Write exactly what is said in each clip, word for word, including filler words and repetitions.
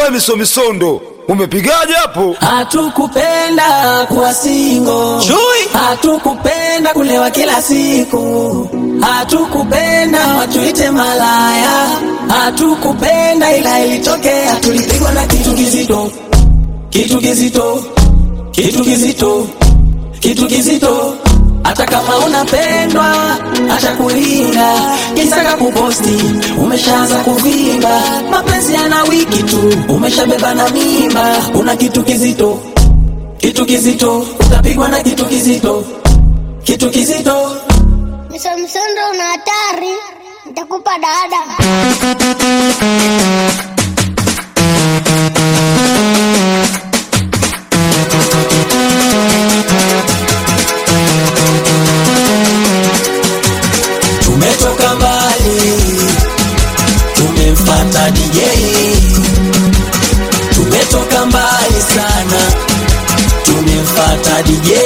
Wewe miso misondo, umepigaje hapo? Hatukupenda kuwa single, hatukupenda kulewa kila siku, hatukupenda watuite malaya, hatukupenda ila ilitokea tulipigwa na kitu kizito, kitu kizito, kitu kizito, kitu kizito. Hata kama unapendwa, acha kulinda, kisaka kuposti, umeshaanza kuvimba. Mapenzi yana wiki tu, umeshabeba na mimba. Una kitu kizito, kitu kizito, utapigwa na kitu kizito, kitu kizito. Miso misondo una hatari, nitakupa dada. Tumetoka mbali, tumemfuata D J. Tumetoka mbali sana, tumemfuata D J.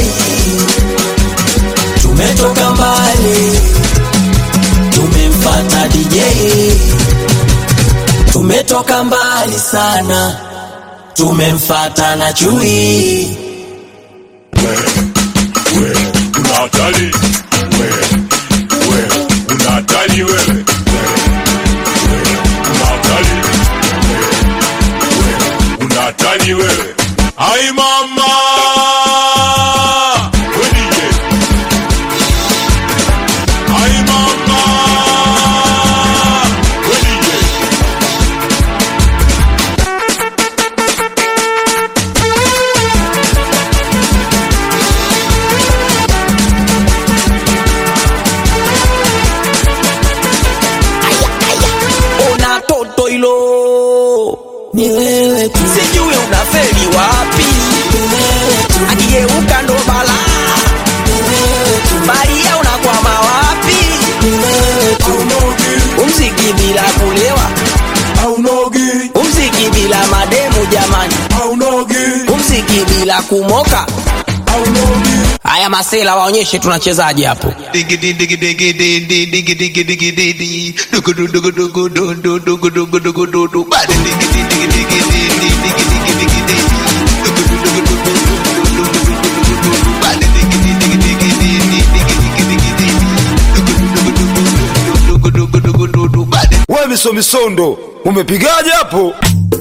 Tumetoka mbali, tumemfuata D J. Tumetoka mbali sana, tumemfuata na chui. Wewe una hatari, wewe wewe una hatari, wewe una hatari, wewe una hatari, wewe. Ai mama wewe, ai mama wewe. Ona toto ilo ni wewe tu, sijui unafeli wapi, akigeuka ndo bala, Maria unakwama wapi? Umziki bila kulewa, umziki bila mademu jamani, umziki bila kumoka. Haya masela waonyeshe tunachezaje hapo. Digi digi digi digi digi digi digi digi dugu dugu dugu dugu dugu dugu dugu dugu bad digi digi digi digi digi digi digi digi dugu dugu dugu dugu bad digi digi digi digi digi digi dugu dugu dugu dugu bad. Wewe miso misondo, umepigaje hapo?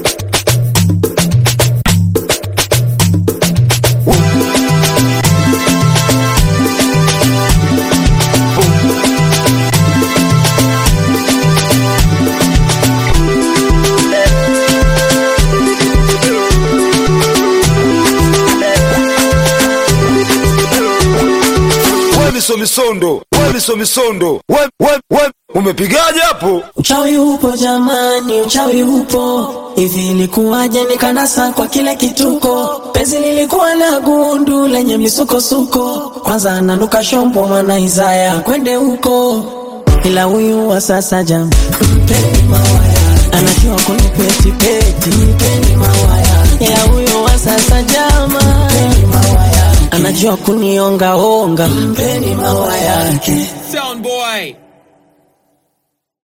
Miso misondo, wewe miso misondo, wewe wewe wewe umepigaje hapo? Uchawi upo jamani, uchawi upo. Hivi ilikuwaje nikanasa kwa kile kituko? Penzi lilikuwa na gundu lenye misukosuko. Kwanza ananuka shombo maana Isaya kwende huko. Ila huyu wa sasa jam, mpeni mawaya, anajua kunipeti peti, mpeni mawaya. Ila huyu wa sasa jama, mpeni mawaya, anajua kunionga onga, mpeni mawaya yake. Sound boy.